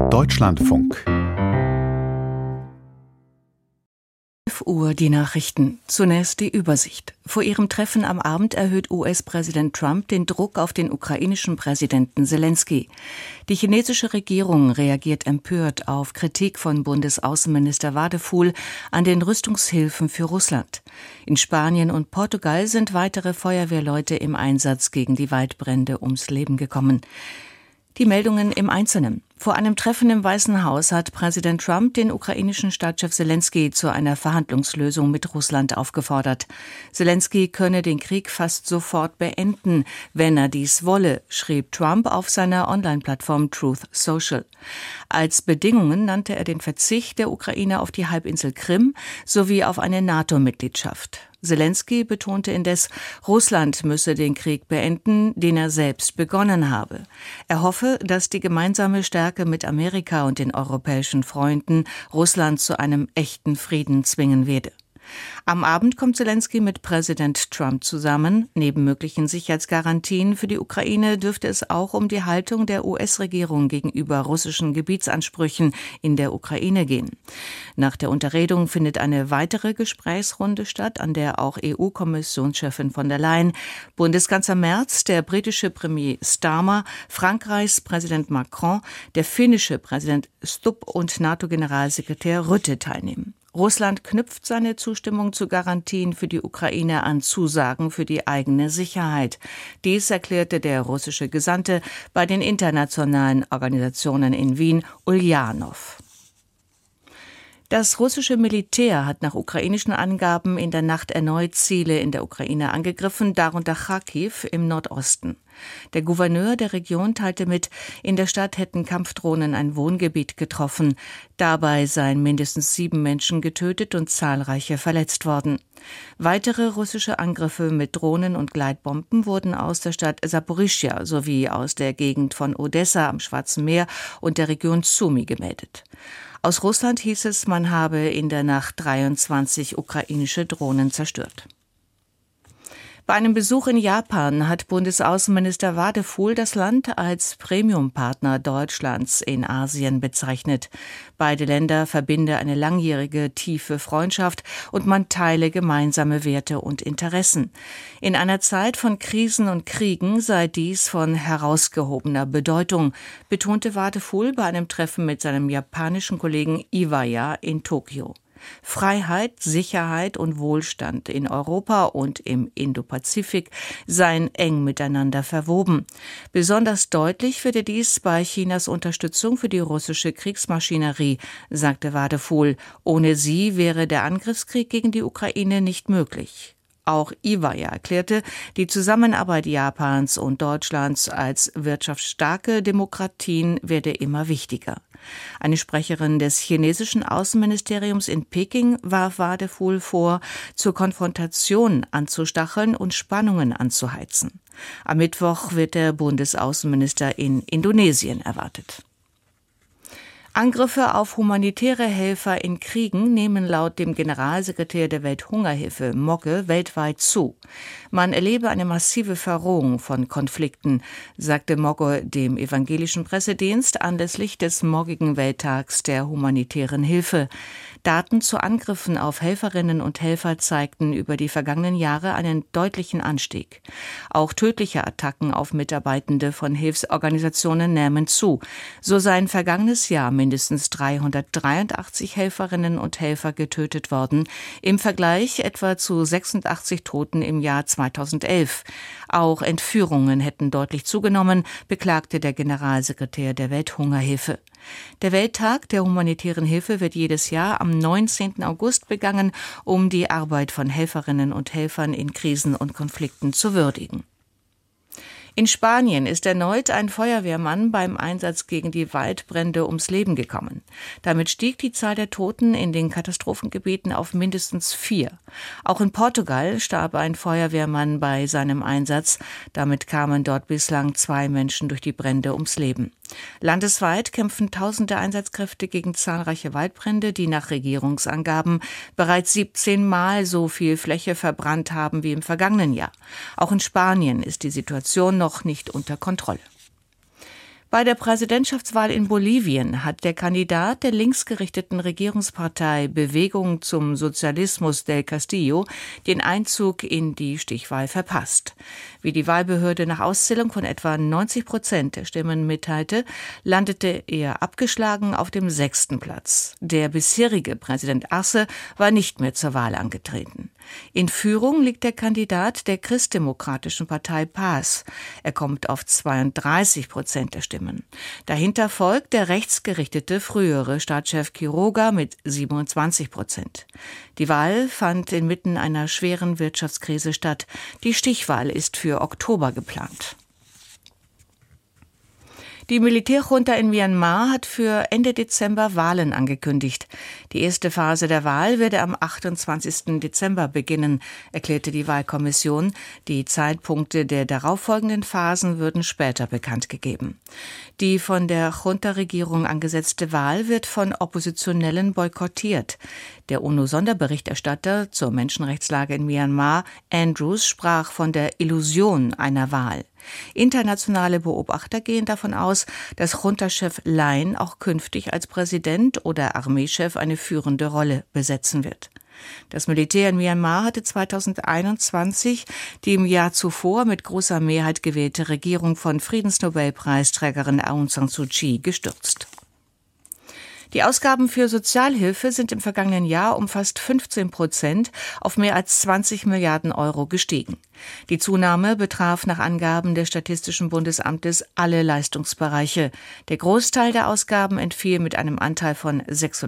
Deutschlandfunk. 11 Uhr die Nachrichten. Zunächst die Übersicht. Vor ihrem Treffen am Abend erhöht US-Präsident Trump den Druck auf den ukrainischen Präsidenten Selenskyj. Die chinesische Regierung reagiert empört auf Kritik von Bundesaußenminister Wadephul an den Rüstungshilfen für Russland. In Spanien und Portugal sind weitere Feuerwehrleute im Einsatz gegen die Waldbrände ums Leben gekommen. Die Meldungen im Einzelnen. Vor einem Treffen im Weißen Haus hat Präsident Trump den ukrainischen Staatschef Selenskyj zu einer Verhandlungslösung mit Russland aufgefordert. Selenskyj könne den Krieg fast sofort beenden, wenn er dies wolle, schrieb Trump auf seiner Online-Plattform Truth Social. Als Bedingungen nannte er den Verzicht der Ukraine auf die Halbinsel Krim sowie auf eine NATO-Mitgliedschaft. Selenskyj betonte indes, Russland müsse den Krieg beenden, den er selbst begonnen habe. Er hoffe, dass die gemeinsame Stärke mit Amerika und den europäischen Freunden Russland zu einem echten Frieden zwingen werde. Am Abend kommt Selenskyj mit Präsident Trump zusammen. Neben möglichen Sicherheitsgarantien für die Ukraine dürfte es auch um die Haltung der US-Regierung gegenüber russischen Gebietsansprüchen in der Ukraine gehen. Nach der Unterredung findet eine weitere Gesprächsrunde statt, an der auch EU-Kommissionschefin von der Leyen, Bundeskanzler Merz, der britische Premier Starmer, Frankreichs Präsident Macron, der finnische Präsident Stubb und NATO-Generalsekretär Rutte teilnehmen. Russland knüpft seine Zustimmung zu Garantien für die Ukraine an Zusagen für die eigene Sicherheit. Dies erklärte der russische Gesandte bei den internationalen Organisationen in Wien, Uljanov. Das russische Militär hat nach ukrainischen Angaben in der Nacht erneut Ziele in der Ukraine angegriffen, darunter Charkiw im Nordosten. Der Gouverneur der Region teilte mit, in der Stadt hätten Kampfdrohnen ein Wohngebiet getroffen. Dabei seien mindestens 7 Menschen getötet und zahlreiche verletzt worden. Weitere russische Angriffe mit Drohnen und Gleitbomben wurden aus der Stadt Saporischschja sowie aus der Gegend von Odessa am Schwarzen Meer und der Region Sumy gemeldet. Aus Russland hieß es, man habe in der Nacht 23 ukrainische Drohnen zerstört. Bei einem Besuch in Japan hat Bundesaußenminister Wadephul das Land als Premiumpartner Deutschlands in Asien bezeichnet. Beide Länder verbinde eine langjährige, tiefe Freundschaft und man teile gemeinsame Werte und Interessen. In einer Zeit von Krisen und Kriegen sei dies von herausgehobener Bedeutung, betonte Wadephul bei einem Treffen mit seinem japanischen Kollegen Iwaya in Tokio. Freiheit, Sicherheit und Wohlstand in Europa und im Indopazifik seien eng miteinander verwoben. Besonders deutlich würde dies bei Chinas Unterstützung für die russische Kriegsmaschinerie, sagte Wadephul. Ohne sie wäre der Angriffskrieg gegen die Ukraine nicht möglich. Auch Iwaya erklärte, die Zusammenarbeit Japans und Deutschlands als wirtschaftsstarke Demokratien werde immer wichtiger. Eine Sprecherin des chinesischen Außenministeriums in Peking warf Wadephul vor, zur Konfrontation anzustacheln und Spannungen anzuheizen. Am Mittwoch wird der Bundesaußenminister in Indonesien erwartet. Angriffe auf humanitäre Helfer in Kriegen nehmen laut dem Generalsekretär der Welthungerhilfe Mogge weltweit zu. Man erlebe eine massive Verrohung von Konflikten, sagte Mogge dem evangelischen Pressedienst anlässlich des morgigen Welttags der humanitären Hilfe. Daten zu Angriffen auf Helferinnen und Helfer zeigten über die vergangenen Jahre einen deutlichen Anstieg. Auch tödliche Attacken auf Mitarbeitende von Hilfsorganisationen nähmen zu. So seien vergangenes Jahr mindestens 383 Helferinnen und Helfer getötet worden, im Vergleich etwa zu 86 Toten im Jahr 2011. Auch Entführungen hätten deutlich zugenommen, beklagte der Generalsekretär der Welthungerhilfe. Der Welttag der humanitären Hilfe wird jedes Jahr am 19. August begangen, um die Arbeit von Helferinnen und Helfern in Krisen und Konflikten zu würdigen. In Spanien ist erneut ein Feuerwehrmann beim Einsatz gegen die Waldbrände ums Leben gekommen. Damit stieg die Zahl der Toten in den Katastrophengebieten auf mindestens 4. Auch in Portugal starb ein Feuerwehrmann bei seinem Einsatz. Damit kamen dort bislang 2 Menschen durch die Brände ums Leben. Landesweit kämpfen tausende Einsatzkräfte gegen zahlreiche Waldbrände, die nach Regierungsangaben bereits 17 Mal so viel Fläche verbrannt haben wie im vergangenen Jahr. Auch in Spanien ist die Situation noch nicht unter Kontrolle. Bei der Präsidentschaftswahl in Bolivien hat der Kandidat der linksgerichteten Regierungspartei Bewegung zum Sozialismus del Castillo den Einzug in die Stichwahl verpasst. Wie die Wahlbehörde nach Auszählung von etwa 90% der Stimmen mitteilte, landete er abgeschlagen auf dem 6. Platz. Der bisherige Präsident Arce war nicht mehr zur Wahl angetreten. In Führung liegt der Kandidat der christdemokratischen Partei PAS. Er kommt auf 32% der Stimmen. Dahinter folgt der rechtsgerichtete frühere Staatschef Quiroga mit 27%. Die Wahl fand inmitten einer schweren Wirtschaftskrise statt. Die Stichwahl ist für Oktober geplant. Die Militärjunta in Myanmar hat für Ende Dezember Wahlen angekündigt. Die erste Phase der Wahl werde am 28. Dezember beginnen, erklärte die Wahlkommission. Die Zeitpunkte der darauffolgenden Phasen würden später bekannt gegeben. Die von der Junta-Regierung angesetzte Wahl wird von Oppositionellen boykottiert. Der UNO-Sonderberichterstatter zur Menschenrechtslage in Myanmar, Andrews, sprach von der Illusion einer Wahl. Internationale Beobachter gehen davon aus, dass Junta-Chef Laing auch künftig als Präsident oder Armeechef eine führende Rolle besetzen wird. Das Militär in Myanmar hatte 2021 die im Jahr zuvor mit großer Mehrheit gewählte Regierung von Friedensnobelpreisträgerin Aung San Suu Kyi gestürzt. Die Ausgaben für Sozialhilfe sind im vergangenen Jahr um fast 15% auf mehr als 20 Milliarden Euro gestiegen. Die Zunahme betraf nach Angaben des Statistischen Bundesamtes alle Leistungsbereiche. Der Großteil der Ausgaben entfiel mit einem Anteil von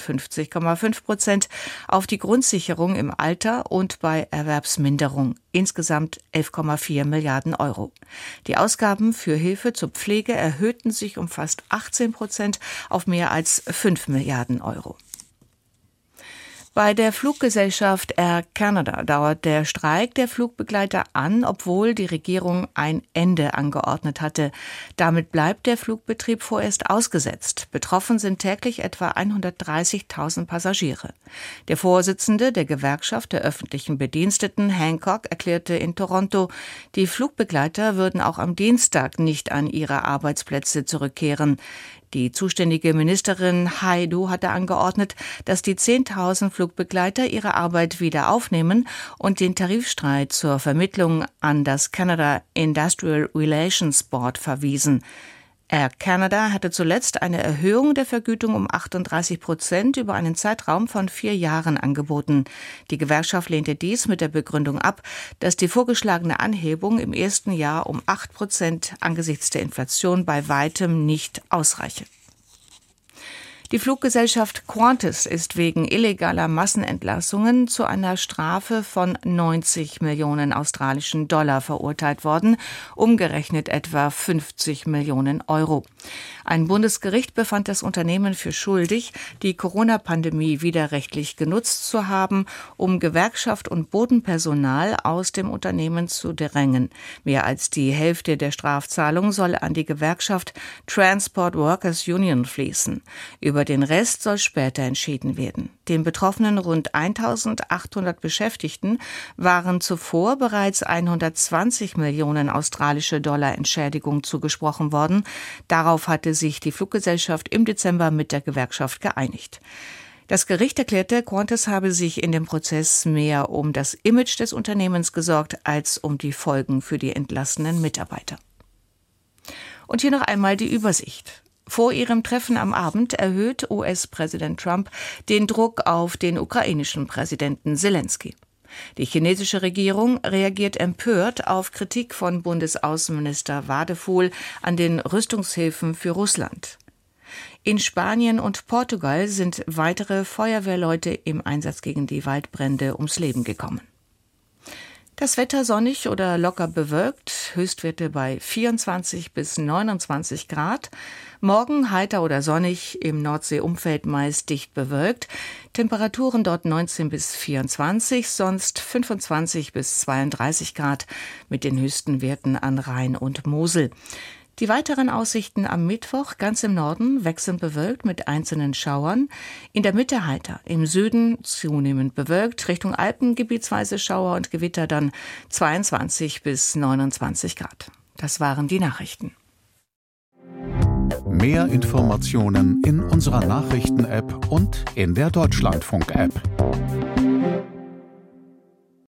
56,5% auf die Grundsicherung im Alter und bei Erwerbsminderung, insgesamt 11,4 Milliarden Euro. Die Ausgaben für Hilfe zur Pflege erhöhten sich um fast 18% auf mehr als 5 Milliarden Euro. Bei der Fluggesellschaft Air Canada dauert der Streik der Flugbegleiter an, obwohl die Regierung ein Ende angeordnet hatte. Damit bleibt der Flugbetrieb vorerst ausgesetzt. Betroffen sind täglich etwa 130.000 Passagiere. Der Vorsitzende der Gewerkschaft der öffentlichen Bediensteten, Hancock, erklärte in Toronto, die Flugbegleiter würden auch am Dienstag nicht an ihre Arbeitsplätze zurückkehren. Die zuständige Ministerin Haidu hatte angeordnet, dass die 10.000 Flugbegleiter ihre Arbeit wieder aufnehmen und den Tarifstreit zur Vermittlung an das Canada Industrial Relations Board verwiesen. Air Canada hatte zuletzt eine Erhöhung der Vergütung um 38% über einen Zeitraum von 4 Jahren angeboten. Die Gewerkschaft lehnte dies mit der Begründung ab, dass die vorgeschlagene Anhebung im ersten Jahr um 8% angesichts der Inflation bei weitem nicht ausreiche. Die Fluggesellschaft Qantas ist wegen illegaler Massenentlassungen zu einer Strafe von 90 Millionen australischen Dollar verurteilt worden, umgerechnet etwa 50 Millionen Euro. Ein Bundesgericht befand das Unternehmen für schuldig, die Corona-Pandemie widerrechtlich genutzt zu haben, um Gewerkschaft und Bodenpersonal aus dem Unternehmen zu drängen. Mehr als die Hälfte der Strafzahlung soll an die Gewerkschaft Transport Workers Union fließen. Über den Rest soll später entschieden werden. Den betroffenen rund 1.800 Beschäftigten waren zuvor bereits 120 Millionen australische Dollar Entschädigung zugesprochen worden. Darauf hatte sich die Fluggesellschaft im Dezember mit der Gewerkschaft geeinigt. Das Gericht erklärte, Qantas habe sich in dem Prozess mehr um das Image des Unternehmens gesorgt, als um die Folgen für die entlassenen Mitarbeiter. Und hier noch einmal die Übersicht. Vor ihrem Treffen am Abend erhöht US-Präsident Trump den Druck auf den ukrainischen Präsidenten Selenskyj. Die chinesische Regierung reagiert empört auf Kritik von Bundesaußenminister Wadephul an den Rüstungshilfen für Russland. In Spanien und Portugal sind weitere Feuerwehrleute im Einsatz gegen die Waldbrände ums Leben gekommen. Das Wetter sonnig oder locker bewölkt, Höchstwerte bei 24 bis 29 Grad. Morgen heiter oder sonnig, im Nordseeumfeld meist dicht bewölkt. Temperaturen dort 19 bis 24, sonst 25 bis 32 Grad mit den höchsten Werten an Rhein und Mosel. Die weiteren Aussichten am Mittwoch ganz im Norden wechselnd bewölkt mit einzelnen Schauern, in der Mitte heiter, im Süden zunehmend bewölkt, Richtung Alpen gebietsweise Schauer und Gewitter dann 22 bis 29 Grad. Das waren die Nachrichten. Mehr Informationen in unserer Nachrichten-App und in der Deutschlandfunk-App.